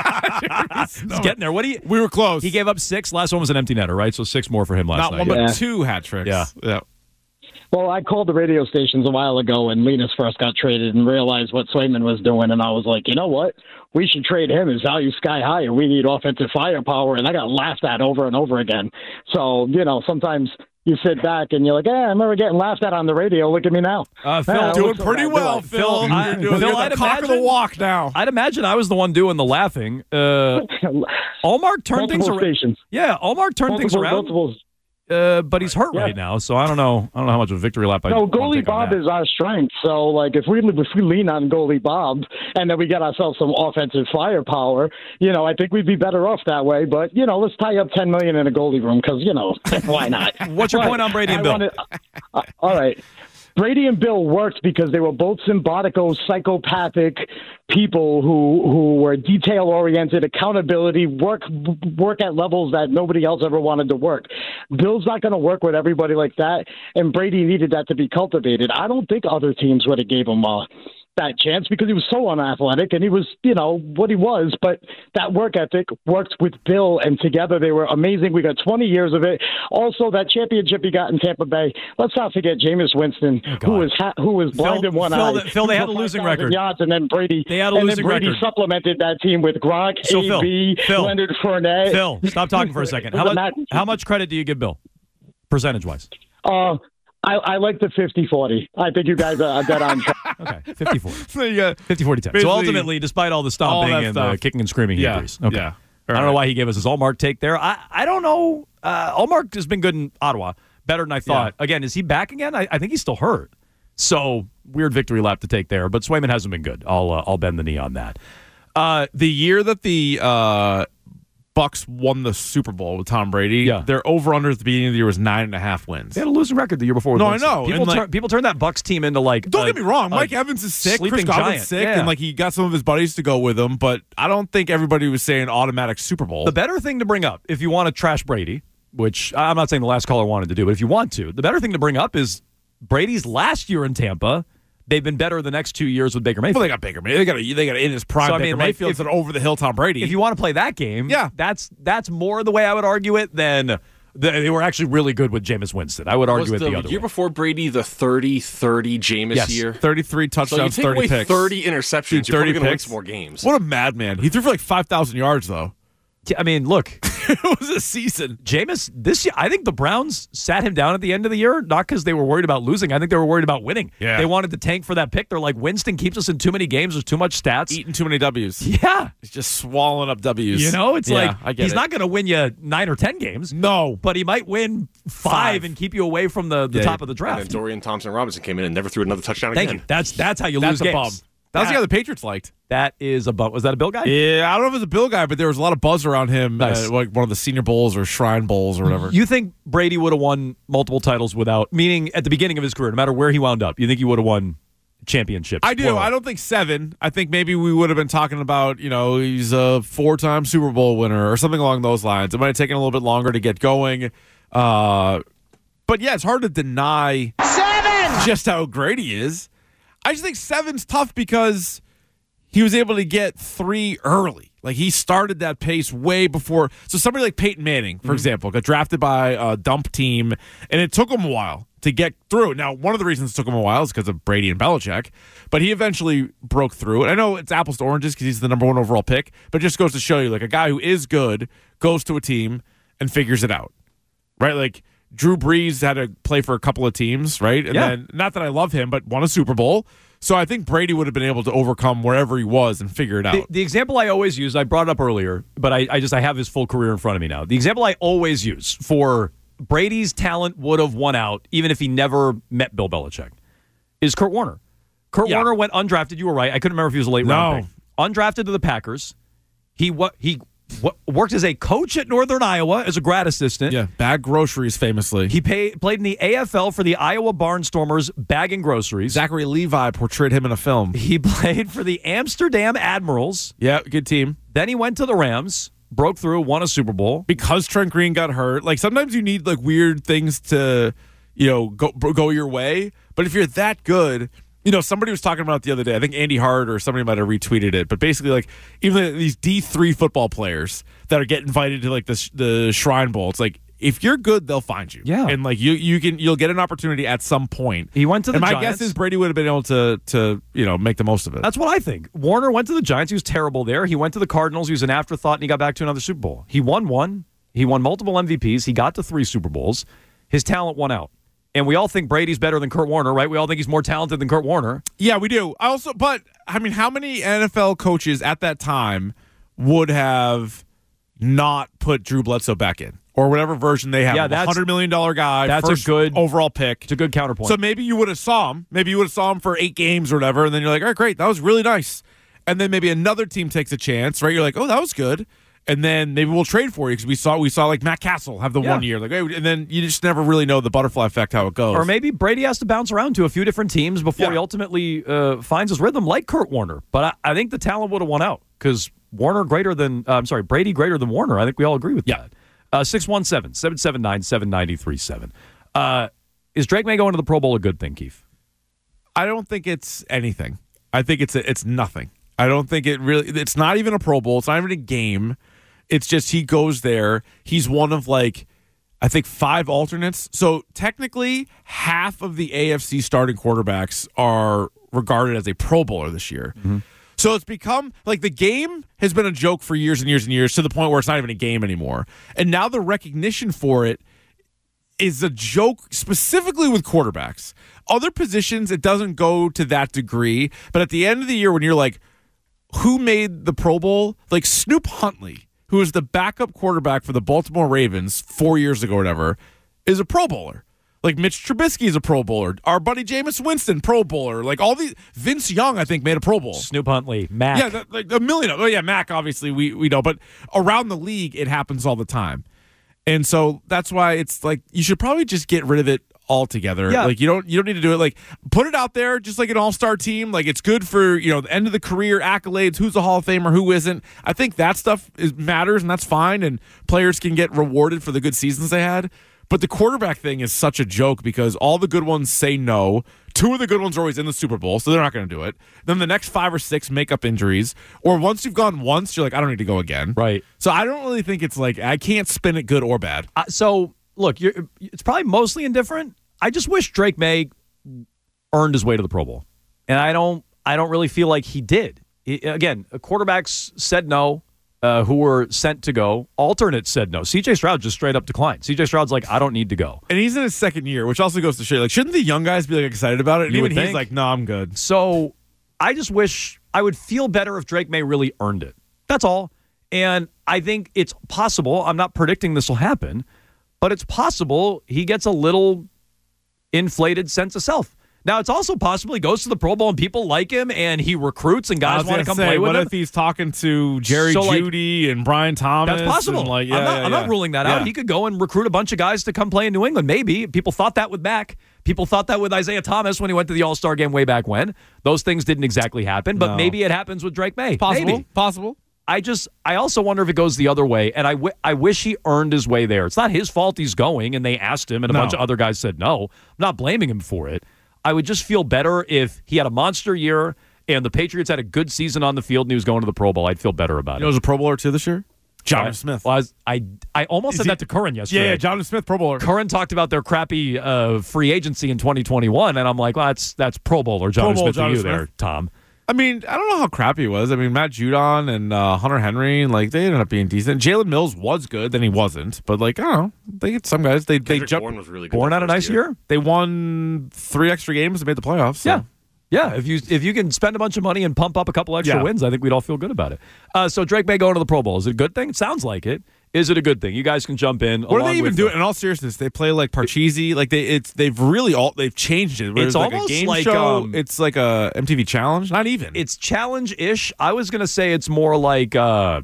was. He's getting there. What do you? We were close. He gave up six. Last one was an empty netter, right? So six more for him last Not night. one, but Yeah. two hat tricks. Yeah. Yeah. Well, I called the radio stations a while ago when Linus first got traded and realized what Swayman was doing, and I was like, you know what? We should trade him. His value's sky high, and we need offensive firepower, and I got laughed at over and over again. So, you know, sometimes you sit back and you're like, eh, I remember getting laughed at on the radio. Look at me now. Uh, Phil, yeah, doing pretty well, Phil. Phil, I, You're doing, Phil you're I'd the cock of the imagine- walk now. I'd imagine I was the one doing the laughing. Uh, Allmark turned things Multiple around. stations. Yeah, Allmark turned things Multiple- around. multiple- Uh, but he's hurt Yeah. right now, so I don't know. I don't know how much of a victory lap I. No, wanna goalie take on Bob that. is our strength. So, like, if we if we lean on goalie Bob and then we get ourselves some offensive firepower, you know, I think we'd be better off that way. But you know, let's tie up ten million in a goalie room because you know why not? What's your But point on Brady and I Bill? wanted- uh, all right. Brady and Bill worked because they were both symbiotico, psychopathic people who who were detail oriented, accountability, work work at levels that nobody else ever wanted to work. Bill's not going to work with everybody like that, and Brady needed that to be cultivated. I don't think other teams would have gave him uh, that chance because he was so unathletic and he was, you know, what he was. But that work ethic worked with Bill, and together they were amazing. We got twenty years of it. Also, that championship he got in Tampa Bay. Let's not forget Jameis Winston, Oh, who was ha- who was blind Phil- in one Phil, eye. they- Phil, they had a For losing five thousand record. Yards, and then Brady. They had a and losing then Brady record. supplemented that team with Gronk, So, Phil, A B, Phil, Leonard Fournette. Phil, stop talking for a second. How much, how much credit do you give Bill, percentage-wise? Uh, I, I like the fifty forty. I think you guys are dead on track. Okay, fifty forty. So you got fifty forty ten. So basically ultimately, despite all the all stomping that and the stuff. kicking and screaming, he Yeah, agrees. Okay. yeah. I don't know why he gave us his Allmark take there. I, I don't know. Uh, Allmark has been good in Ottawa, better than I thought. Again, is he back again? I, I think he's still hurt. So weird victory lap to take there. But Swayman hasn't been good. I'll uh, I'll bend the knee on that. Uh, the year that the uh, Bucks won the Super Bowl with Tom Brady, Yeah. their over-under at the beginning of the year was nine and a half wins. They had a losing record the year before. With No, I Winston. know. People, And, like- turn, people turned that Bucks team into like. Don't a- get me wrong. a Mike Evans is sick. Chris sleeping Godwin's giant. sick, Yeah. and like he got some of his buddies to go with him. But I don't think everybody was saying automatic Super Bowl. The better thing to bring up, if you want to trash Brady, which I'm not saying the last caller wanted to do, but if you want to, the better thing to bring up is Brady's last year in Tampa. They've been better the next two years with Baker Mayfield. Well, they got Baker Mayfield. They got a, they got in his prime. So, I Baker mean, like, Mayfield's if- an over the hill Tom Brady. If you want to play that game, Yeah. that's that's more the way I would argue it than the, they were actually really good with Jameis Winston. I would argue Was it the, the other year way. before Brady the thirty thirty Jameis Yes. year? thirty-three So you touchdowns, take thirty away picks, thirty interceptions, Dude, you're thirty probably going to win picks. some more games. What a madman! He threw for like five thousand yards though. I mean, look, It was a season. Jameis this year. I think the Browns sat him down at the end of the year, not because they were worried about losing. I think they were worried about winning. Yeah. They wanted to tank for that pick. They're like, Winston keeps us in too many games. There's too much stats. Eating too many W's. Yeah. He's just swallowing up W's. You know, it's Yeah, like I get he's it. not going to win you nine or ten games. No, but he might win five, Five. and keep you away from the, the Yeah. top of the And draft. then Dorian Thompson-Robinson came in and never threw another touchdown Thank again. you. That's that's how you That's lose a bum. games. That was the That- guy the Patriots liked. That is a bum. Was that a Bill guy? Yeah, I don't know if it was a Bill guy, but there was a lot of buzz around him, Nice. uh, like one of the Senior Bowls or Shrine Bowls or whatever. You think Brady would have won multiple titles without, meaning at the beginning of his career, no matter where he wound up, you think he would have won championships? I do. plural? I don't think seven. I think maybe we would have been talking about, you know, he's a four-time Super Bowl winner or something along those lines. It might have taken a little bit longer to get going. Uh, but yeah, it's hard to deny seven! Just how great he is. I just think seven's tough because he was able to get three early. Like, he started that pace way before. So somebody like Peyton Manning, for Mm-hmm. example, got drafted by a dump team, and it took him a while to get through. Now, one of the reasons it took him a while is because of Brady and Belichick, but he eventually broke through. And I know it's apples to oranges because he's the number one overall pick, but it just goes to show you, like, a guy who is good goes to a team and figures it out, right? Like, Drew Brees had to play for a couple of teams, right? And Yeah. then, not that I love him, but won a Super Bowl. So I think Brady would have been able to overcome wherever he was and figure it out. The, the example I always use, I brought it up earlier, but I, I just I have his full career in front of me now. The example I always use for Brady's talent would have won out even if he never met Bill Belichick is Kurt Warner. Kurt Yeah. Warner went undrafted. You were right. I couldn't remember if he was a late round No. pick. Undrafted to the Packers. He what he what, worked as a coach at Northern Iowa as a grad assistant. Yeah, bag groceries famously. He pay, played in the A F L for the Iowa Barnstormers, bagging groceries. Zachary Levi portrayed him in a film. He played for the Amsterdam Admirals. Yeah, good team. Then he went to the Rams, broke through, won a Super Bowl. Because Trent Green got hurt, like sometimes you need like weird things to, you know, go go your way. But if you're that good, you know, somebody was talking about it the other day. I think Andy Hart or somebody might have retweeted it. But basically, like even these D three football players that are getting invited to like the the Shrine Bowl, it's like if you're good, they'll find you. Yeah. And like you you can you'll get an opportunity at some point. He went to the and my Giants. guess is Brady would have been able to to, you know, make the most of it. That's what I think. Warner went to the Giants. He was terrible there. He went to the Cardinals. He was an afterthought, and he got back to another Super Bowl. He won one. He won multiple M V Ps. He got to three Super Bowls. His talent won out. And we all think Brady's better than Kurt Warner, right? We all think he's more talented than Kurt Warner. Yeah, we do. I also, but I mean, how many N F L coaches at that time would have not put Drew Bledsoe back in, or whatever version they have? Yeah, of a that's hundred million dollar guy. That's first a good overall pick. It's a good counterpoint. So maybe you would have saw him. Maybe you would have saw him for eight games or whatever, and then you're like, all right, great, that was really nice. And then maybe another team takes a chance, right? You're like, oh, that was good. And then maybe we'll trade for you because we saw we saw like Matt Castle have the Yeah. one year, like, hey, and then you just never really know the butterfly effect how it goes. Or maybe Brady has to bounce around to a few different teams before Yeah. he ultimately uh, finds his rhythm, like Kurt Warner. But I, I think the talent would have won out because Warner greater than uh, I'm sorry, Brady greater than Warner. I think we all agree with Yeah. that. Uh, six one seven, seven seven nine, seven nine three seven. Uh, is Drake May going to the Pro Bowl a good thing, Keith? I don't think it's anything. I think it's a, it's nothing. I don't think it really. It's not even a Pro Bowl. It's not even a game. It's just he goes there. He's one of like, I think five alternates. So technically, half of the A F C starting quarterbacks are regarded as a Pro Bowler this year. Mm-hmm. So it's become like the game has been a joke for years and years and years to the point where it's not even a game anymore. And now the recognition for it is a joke specifically with quarterbacks. Other positions, it doesn't go to that degree. But at the end of the year, when you're like, who made the Pro Bowl? Like Snoop Huntley, who was the backup quarterback for the Baltimore Ravens four years ago or whatever, is a Pro Bowler. Like Mitch Trubisky is a Pro Bowler. Our buddy Jameis Winston, Pro Bowler. Like all these, Vince Young, I think, made a Pro Bowl. Snoop Huntley, Mac. Yeah, that, like a million. Of, oh yeah, Mac. Obviously, we we know, but around the league, it happens all the time, and so that's why it's like you should probably just get rid of it altogether. Yeah. Like you don't you don't need to do it. Like put it out there, just like an all star team. Like it's good for you know the end of the career accolades. Who's a Hall of Famer? Who isn't? I think that stuff is matters, and that's fine. And players can get rewarded for the good seasons they had. But the quarterback thing is such a joke because all the good ones say no. Two of the good ones are always in the Super Bowl, so they're not going to do it. Then the next five or six make up injuries. Or once you've gone once, you're like, I don't need to go again. Right. So I don't really think it's like, I can't spin it good or bad. Uh, so, look, you're, it's probably mostly indifferent. I just wish Drake May earned his way to the Pro Bowl. And I don't I don't really feel like he did. He, again, quarterbacks said no. Uh, who were sent to go. Alternates said no. C J Stroud just straight up declined. C J Stroud's like, I don't need to go. And he's in his second year, which also goes to show, like, shouldn't the young guys be like excited about it? And You even would he's think. like, no, I'm good. So I just wish I would feel better if Drake May really earned it. That's all. And I think it's possible. I'm not predicting this will happen, but it's possible he gets a little inflated sense of self. Now, it's also possible he goes to the Pro Bowl and people like him and he recruits and I guys was want to gonna come say, play with what him. if he's talking to Jerry So, like, Jeudy and Brian Thomas? That's possible. And like, yeah, I'm, not, yeah, I'm yeah. not ruling that Yeah. out. He could go and recruit a bunch of guys to come play in New England. Maybe. People thought that with Mac. People thought that with Isaiah Thomas when he went to the All-Star game way back when. Those things didn't exactly happen, but No. maybe it happens with Drake May. Possible. Maybe. Possible. I just, I also wonder if it goes the other way, and I, w- I wish he earned his way there. It's not his fault he's going, and they asked him, and a No. bunch of other guys said no. I'm not blaming him for it. I would just feel better if he had a monster year and the Patriots had a good season on the field and he was going to the Pro Bowl. I'd feel better about You know, it. was a Pro Bowler too this year? John Uh, Smith. Well, I, was, I, I almost Is said he- that to Curran yesterday. Yeah, yeah, John Smith, Pro Bowler. Curran talked about their crappy uh, free agency in twenty twenty-one, and I'm like, well, that's that's Pro Bowler John Pro Bowl Smith to Jonnu you Smith. there, Tom. I mean, I don't know how crappy it was. I mean, Matt Judon and uh, Hunter Henry, and like they ended up being decent. Jalen Mills was good, then he wasn't. But like I don't know, they get some guys. They they Kendrick jumped. Bourne was really good. Born that out a first nice year. They won three extra games and made the playoffs. So. Yeah. Yeah, if you if you can spend a bunch of money and pump up a couple extra Yeah. wins, I think we'd all feel good about it. Uh, so Drake May going to the Pro Bowl. Is it a good thing? It sounds like it. Is it a good thing? You guys can jump in. What are along they even with doing? the- In all seriousness, they play like Parcheesi. Like they, it's they've really all they've changed it. Where It's like almost a game like, show. um, it's like a M T V challenge. Not even. It's challenge-ish. I was going to say it's more like, uh,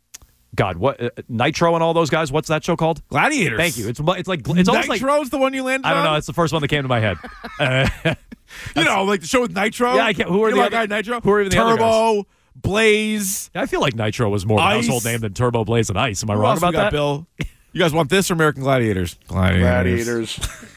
God, what uh, Nitro and all those guys. What's that show called? Gladiators. Thank you. It's it's like it's almost like Nitro's the one you landed I don't on? know. It's the first one that came to my head. Uh, You know, like the show with Nitro. Yeah, I can't- who are you the know other- that guy Nitro? who are even the other Turbo, Blaze. I feel like Nitro was more of a Ice. household name than Turbo, Blaze, and Ice. Am I Who wrong else we about got, that? Bill? You guys want this or American Gladiators? Gladiators.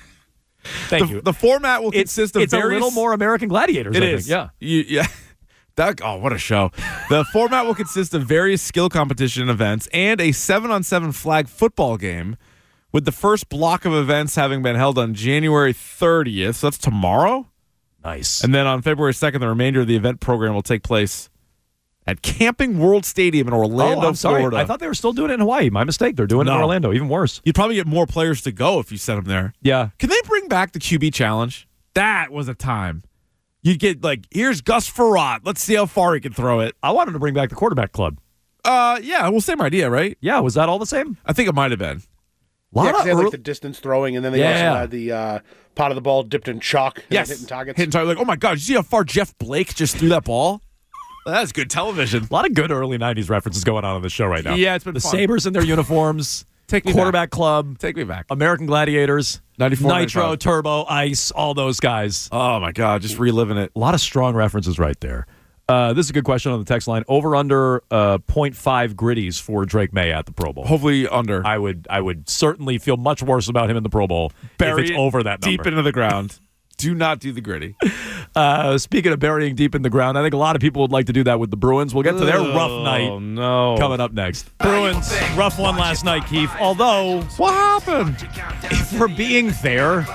Thank the, you. The format will It's, consist of it's a various... little more American Gladiators. It I is. Think. Yeah. You, yeah. That, oh, what a show. The format will consist of various skill competition events and a seven on seven flag football game with the first block of events having been held on January thirtieth. So that's tomorrow. Nice. And then on February second, the remainder of the event program will take place at Camping World Stadium in Orlando, oh, I'm sorry. Florida. I thought they were still doing it in Hawaii. My mistake. They're doing No. it in Orlando. Even worse. You'd probably get more players to go if you sent them there. Yeah. Can they bring back the Q B challenge? That was a time. You'd get like, here's Gus Frerotte. Let's see how far he can throw it. I wanted to bring back the quarterback club. Uh, yeah, well, same idea, right? Yeah, was that all the same? I think it might have been. Yeah, 'cause they had early- like the distance throwing, and then they Yeah. also had the uh, pot of the ball dipped in chalk. And Yes. hitting targets. Hitting target. Like, oh my God, did you see how far Jeff Blake just threw that ball? That's good television. A lot of good early nineties references going on on the show right now. Yeah, it's been the fun. Sabres in their uniforms. Take me quarterback club. Take me back. American Gladiators. ninety-four, Nitro, ninety-five. Turbo, Ice, all those guys. Oh my God, just reliving it. A lot of strong references right there. Uh, this is a good question on the text line. Over under uh, point five gritties for Drake May at the Pro Bowl. Hopefully under. I would I would certainly feel much worse about him in the Pro Bowl Bury if it's it over that number. deep into the ground. Do not do the gritty. Uh, speaking of burying deep in the ground, I think a lot of people would like to do that with the Bruins. We'll get to their rough night Oh no! coming up next. Bruins, rough one last night, Keith. Although, what happened? If we're being fair,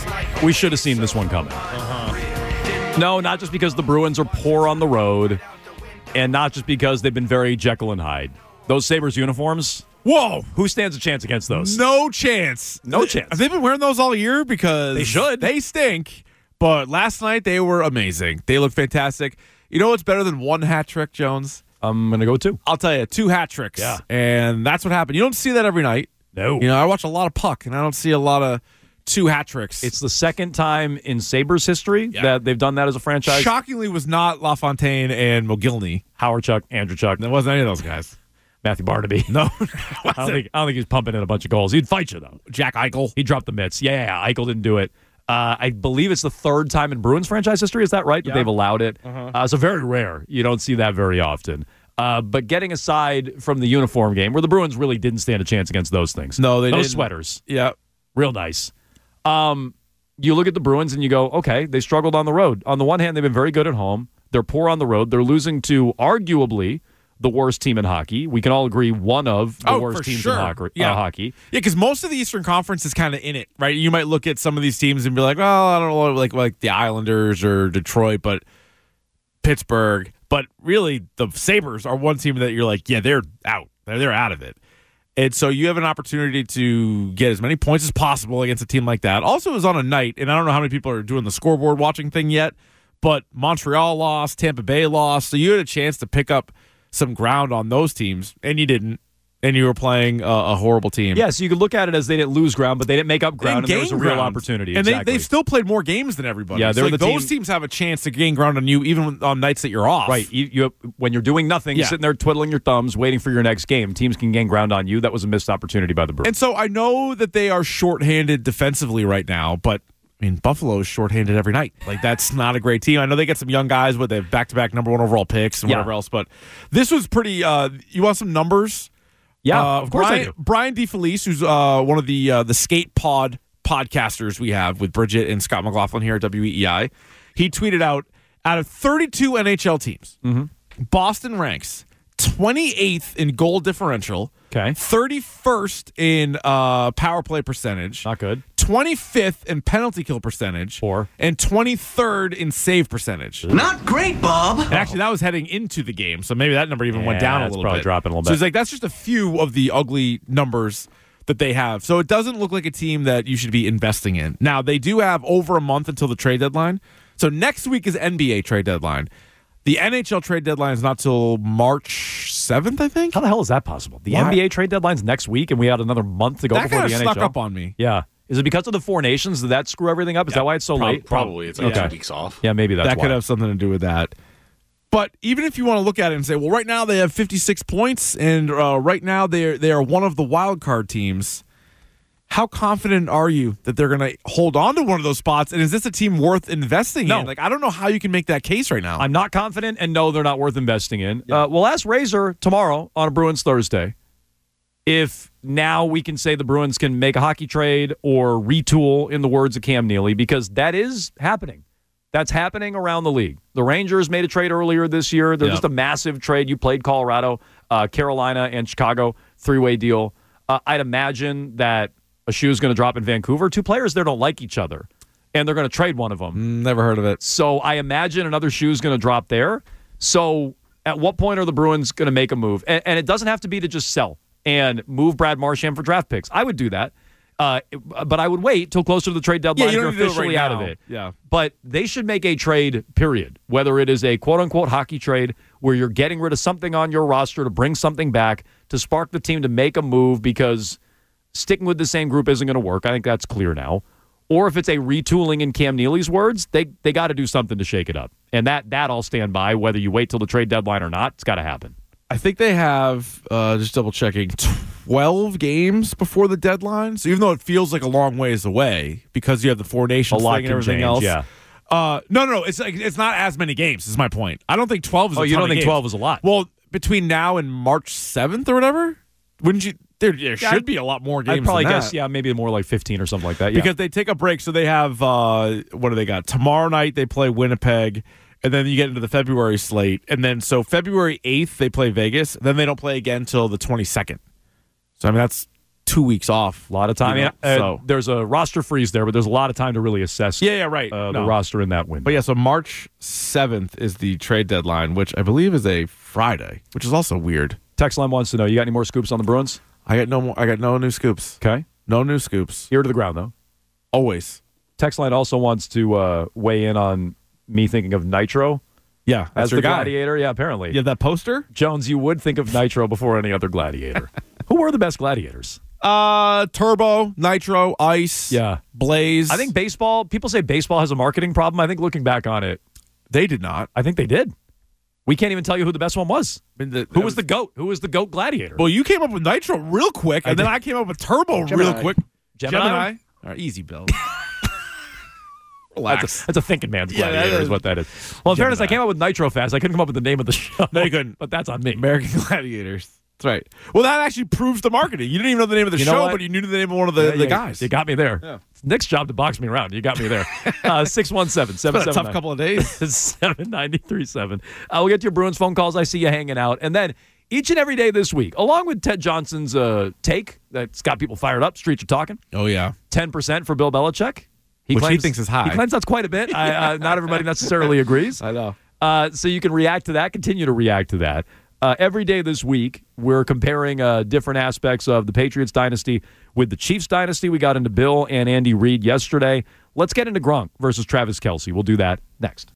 we should have seen this one coming. Uh-huh. No, not just because the Bruins are poor on the road, and not just because they've been very Jekyll and Hyde. Those Sabres uniforms. Whoa! Who stands a chance against those? No chance. No chance. Have they been wearing those all year? Because They should. They stink. But last night they were amazing. They looked fantastic. You know what's better than one hat trick, Jones? I'm gonna go two. I'll tell you, two hat tricks. Yeah. And that's what happened. You don't see that every night. No. You know, I watch a lot of puck, and I don't see a lot of two hat tricks. It's the second time in Sabres history Yeah. that they've done that as a franchise. Shockingly was not LaFontaine and Mogilny. Howard Chuck, Andrew Chuck. There wasn't any of those guys. Matthew Barnaby. No. I don't think I don't think he's pumping in a bunch of goals. He'd fight you though. Jack Eichel. He dropped the mitts. Yeah, yeah, yeah. Eichel didn't do it. Uh, I believe it's the third time in Bruins franchise history. Is that right? That Yeah. they've allowed it. Uh-huh. Uh, so very rare. You don't see that very often. Uh, but getting aside from the uniform game, where the Bruins really didn't stand a chance against those things. No, they those didn't. sweaters. Yeah. Real nice. Um, you look at the Bruins and you go, okay, they struggled on the road. On the one hand, they've been very good at home. They're poor on the road. They're losing to arguably the worst team in hockey. We can all agree one of the Oh, worst for teams sure. in hockey. Yeah. Uh, hockey. Yeah, because most of the Eastern Conference is kind of in it, right? You might look at some of these teams and be like, well, I don't know, like like the Islanders or Detroit, but Pittsburgh. But really, the Sabres are one team that you're like, yeah, they're out. They're, they're out of it. And so you have an opportunity to get as many points as possible against a team like that. Also, it was on a night, and I don't know how many people are doing the scoreboard watching thing yet, but Montreal lost, Tampa Bay lost, so you had a chance to pick up some ground on those teams, and you didn't. And you were playing a, a horrible team. Yeah, so you could look at it as they didn't lose ground, but they didn't make up ground, and there was a gained real ground. opportunity. And exactly. they, they've still played more games than everybody. Yeah, So, they're like, the those team- teams have a chance to gain ground on you even on nights that you're off. Right. You, you when you're doing nothing, Yeah. sitting there twiddling your thumbs, waiting for your next game. Teams can gain ground on you. That was a missed opportunity by the Bruins. And so I know that they are shorthanded defensively right now, but I mean, Buffalo is shorthanded every night. Like, that's not a great team. I know they get some young guys, but they have back-to-back number one overall picks and Yeah. whatever else, but this was pretty uh, – you want some numbers? Yeah, Uh, of course Brian, I do. Brian DeFelice, who's uh, one of the uh, the Skate Pod podcasters we have with Bridget and Scott McLaughlin here at W E E I, he tweeted out, out of thirty-two N H L teams, Mm-hmm. Boston ranks twenty-eighth in goal differential, Okay. thirty-first in uh, power play percentage, Not good. twenty-fifth in penalty kill percentage, Poor. and twenty-third in save percentage. Not great, Bob. And actually, that was heading into the game, so maybe that number even went Yeah, down a it's little probably bit. dropping a little So bit. it's like that's just a few of the ugly numbers that they have. So it doesn't look like a team that you should be investing in. Now, they do have over a month until the trade deadline. So next week is N B A trade deadline. The N H L trade deadline is not till March seventh, I think. How the hell is that possible? The Why? N B A trade deadline's next week, and we had another month to go That before kind the of N H L. snuck up on me. Yeah. Is it because of the Four Nations? Did that screw everything up? Is that why it's so Prob- late? Probably. It's like Okay. two weeks off. Yeah, maybe that's that why. could have something to do with that. But even if you want to look at it and say, well, right now they have fifty-six points, and uh, right now they are, they are one of the wild card teams. How confident are you that they're going to hold on to one of those spots? And is this a team worth investing No. in? Like, I don't know how you can make that case right now. I'm not confident, and no, they're not worth investing in. Uh, we'll ask Razor tomorrow on a Bruins Thursday if now we can say the Bruins can make a hockey trade or retool, in the words of Cam Neely, because that is happening. That's happening around the league. The Rangers made a trade earlier this year. They're Yep. just a massive trade. You played Colorado, uh, Carolina, and Chicago, three-way deal. Uh, I'd imagine that a shoe is going to drop in Vancouver. Two players there don't like each other, and they're going to trade one of them. Never heard of it. So I imagine another shoe is going to drop there. So at what point are the Bruins going to make a move? And, and it doesn't have to be to just sell and move Brad Marchand for draft picks. I would do that. Uh, but I would wait till closer to the trade deadline yeah, you if don't you're need to do it officially right out of now. it. Yeah. But they should make a trade, period. Whether it is a quote-unquote hockey trade where you're getting rid of something on your roster to bring something back to spark the team to make a move because sticking with the same group isn't going to work. I think that's clear now. Or if it's a retooling in Cam Neely's words, they they got to do something to shake it up. And that, that I'll stand by, whether you wait till the trade deadline or not. It's got to happen. I think they have, uh, just double checking, twelve games before the deadline. So even though it feels like a long ways away because you have the Four Nations A lot thing and can everything change, else. yeah. Uh, no, no, no. It's like it's not as many games. Is my point. I don't think twelve is. Oh, a you ton don't of think games. twelve is a lot? Well, between now and March seventh or whatever, wouldn't you? There, there Yeah, should be a lot more games. I'd probably than guess, that. yeah, maybe more like fifteen or something like that. Yeah. Because they take a break. So they have, uh, what do they got? Tomorrow night they play Winnipeg, and then you get into the February slate. And then so February eighth they play Vegas, then they don't play again until the twenty-second. So, I mean, that's two weeks off. A lot of time. You know, yeah. Uh, so. There's a roster freeze there, but there's a lot of time to really assess Yeah, yeah, right. uh, No. the roster in that window. But yeah, so March seventh is the trade deadline, which I believe is a Friday, which is also weird. Text line wants to know, you got any more scoops on the Bruins? I got no more. I got no new scoops. Okay. No new scoops. Ear to the ground, though. Always. Text line also wants to uh, weigh in on me thinking of Nitro. Yeah, that's as your the guy. gladiator. Yeah, apparently. You have that poster? Jones, you would think of Nitro before any other gladiator. Who were the best gladiators? Uh, Turbo, Nitro, Ice, Yeah. Blaze. I think baseball, people say baseball has a marketing problem. I think looking back on it, they did not. I think they did. We can't even tell you who the best one was. I mean, the, Who was the GOAT? Who was the GOAT gladiator? Well, you came up with Nitro real quick, and I then did. I came up with Turbo Gemini. real quick. Gemini? All right, easy, Bill. That's Relax. a, that's a thinking man's Yeah, gladiator that is is- what that is. Well, in fairness, I Gemini. came up with Nitro fast. I couldn't come up with the name of the show. No, you couldn't. But that's on me. American Gladiators. That's right. Well, that actually proves the marketing. You didn't even know the name of the You know show, what? but you knew the name of one of the, Yeah, the yeah, guys. You got me there. Yeah. It's Nick's job to box me around. You got me there. Uh, six one seven, seven It's been a seven tough couple of days. seven nine three seven. Uh, we'll get to your Bruins phone calls. I see you hanging out. And then each and every day this week, along with Ted Johnson's uh, take that's got people fired up, streets are talking, Oh, yeah. ten percent for Bill Belichick. He Which he claims, thinks is high. He claims that's quite a bit. I, uh, not everybody necessarily agrees. I know. Uh, so you can react to that, continue to react to that. Uh, every day this week, we're comparing uh, different aspects of the Patriots dynasty with the Chiefs dynasty. We got into Bill and Andy Reid yesterday. Let's get into Gronk versus Travis Kelce. We'll do that next.